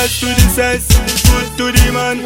Pass to the size, put to the man.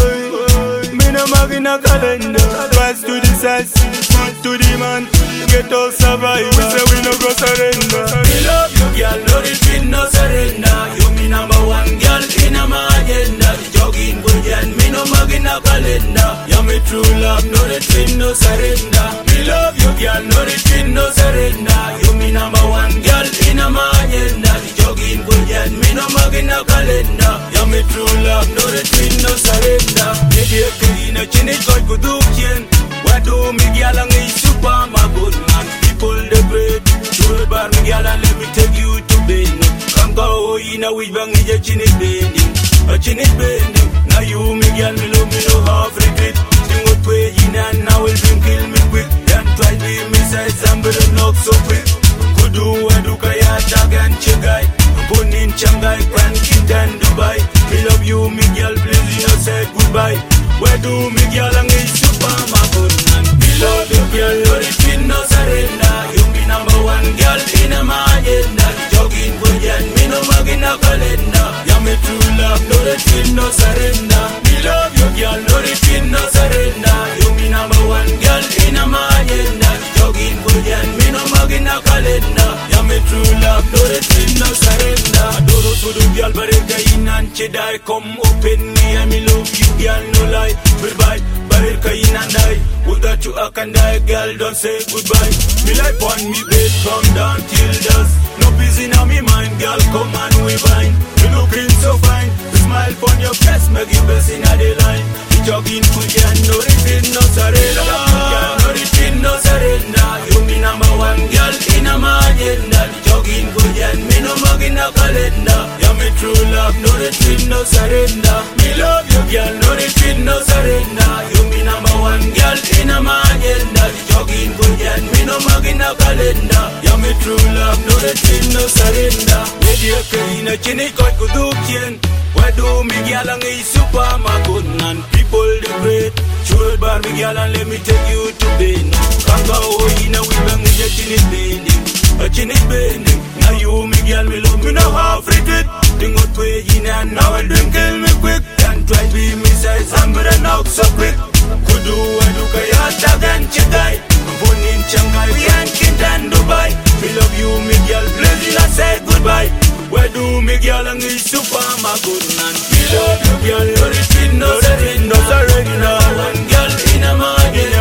Whoa. Me no mark in a calendar. Pass to the size, put to the man. Get all survive. We say we no go surrender. Me love you, girl, no retreat, no surrender. You me number one girl in my agenda. The jogging good and me no mark in a calendar. You me true love, no retreat, no surrender. Me love you, girl, no retreat, no surrender. You me number one girl in my agenda. The jogging good and me no mark in a calendar. You me true love, no retreat, no surrender. Me dear Karina, chini koi kudukin. Why do me girl and me super my good man? People the bread. Sure bar me girl and let me take you to bed. Come go in a which bang is a chin is bending. A chin is bending. Now you me girl me love me no half regret. Sing what way in and now will bring kill me quick. Then try be me size and but not so quick. Kudu wadu kaya tag and chegai. Born in Shanghai, Grand Kid and Dubai. Me love you me girl please you know say goodbye. Where do me girl and me super my good man? Me love you girl no retreat no surrender. You be number one girl in my agenda. Jogging good and me no mag in a calendar. Yeah me true love no retreat no surrender. Me love you girl no retreat no surrender. You be number one girl in my agenda. Jogging good and me no mag in a calendar. Yeah me true love no retreat no surrender. Adoro to the girl but it kain and chedai. Come open me and me love you girl no lie. Goodbye, barir kain and I. Without you I can die, girl don't say goodbye. Me life on me bed from down till dusk. No peace in me mind, girl come and we bind. You looking so fine, the smile on your face make you best in the line. You jogging good and no retreat, no surrender. Girl, no retreat, no surrender. You me number one girl in my agenda. You jogging good and me no mug in a calendar. You me true love, no retreat, no surrender. Me love you girl, no retreat, no surrender. You me number one girl in my agenda. You jogging good and me no mug in a calendar. You me true love, no retreat, no surrender. Me dear Karina, chini koi kudukin. Why do me girl and me super my good man? People the great. Sure bar me girl and let me take you to bed. Kanga in a we bang me a chin is bending. A chin is bending. Now you me girl me love me now half regret. Think what way in and now I drink kill me quick. Can't try be me size I'm gonna knock so quick. Kudu adu kaya tag and chedai. Born in Shanghai, Grand Kid and Dubai. Me love you me girl please you not say goodbye. Where do me girl and me super my good man? Me love you girl no retreat no surrender. No surrender. One girl in my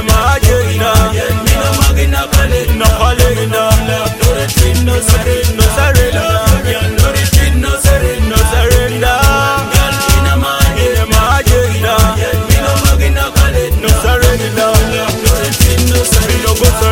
agenda. Me no mag in a calendar. No calendar. No retreat no surrender. No surrender. Girl no retreat no surrender. No surrender. Girl in my agenda. Me no mag in a calendar. No surrender. No retreat no surrender.